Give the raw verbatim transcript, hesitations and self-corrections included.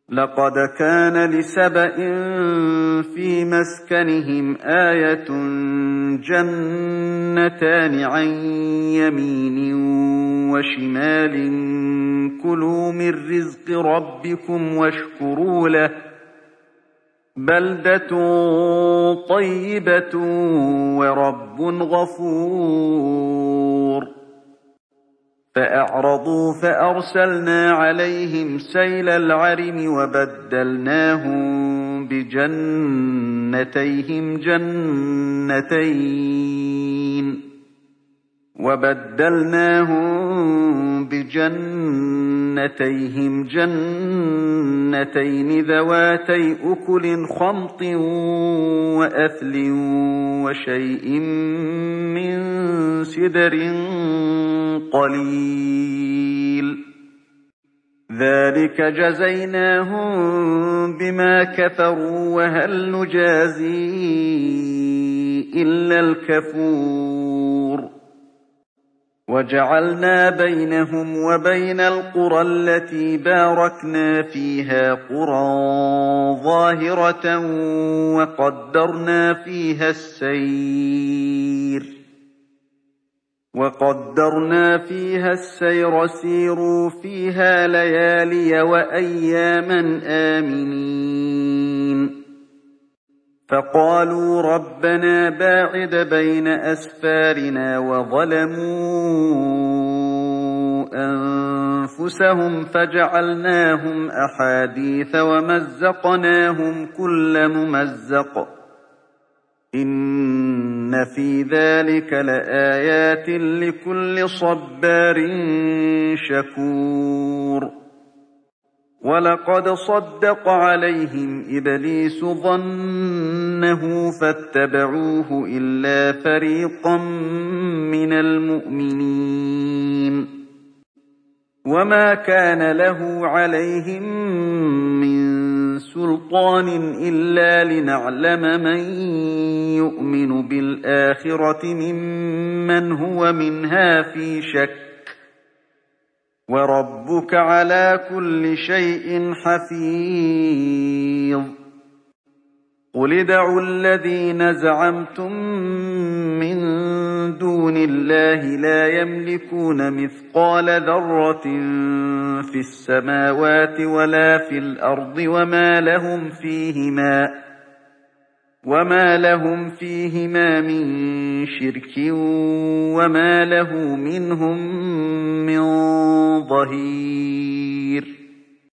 لقد كان لسبإ في مسكنهم آية جنتان عن يمين وشمال كلوا من رزق ربكم واشكروا له بلدة طيبة ورب غفور فأعرضوا فأرسلنا عليهم سيل العرم وبدلناهم بجنتيهم جنتين وبدلناهم بجنتيهم جنتين ذواتي أكل خمط وأثل وشيء من سدر قليل ذلك جزيناهم بما كفروا وهل نجازي إلا الكفور وجعلنا بينهم وبين القرى التي باركنا فيها قرى ظاهرة وقدرنا فيها السير وقدرنا فيها السير سيروا فيها ليالي وأياما آمنين فقالوا ربنا باعد بين أسفارنا وظلموا أنفسهم فجعلناهم أحاديث ومزقناهم كل ممزق إن في ذلك لآيات لكل صبار شكور ولقد صدق عليهم إبليس ظنه فاتبعوه إلا فريقا من المؤمنين وما كان له عليهم من سلطان إلا لنعلم من يؤمن بالآخرة ممن هو منها في شك وربك على كل شيء حفيظ قل ادعوا الذين زعمتم من دون الله لا يملكون مثقال ذرة في السماوات ولا في الأرض وما لهم فيهما وما لهم فيهما من شرك وما له منهم من ظهير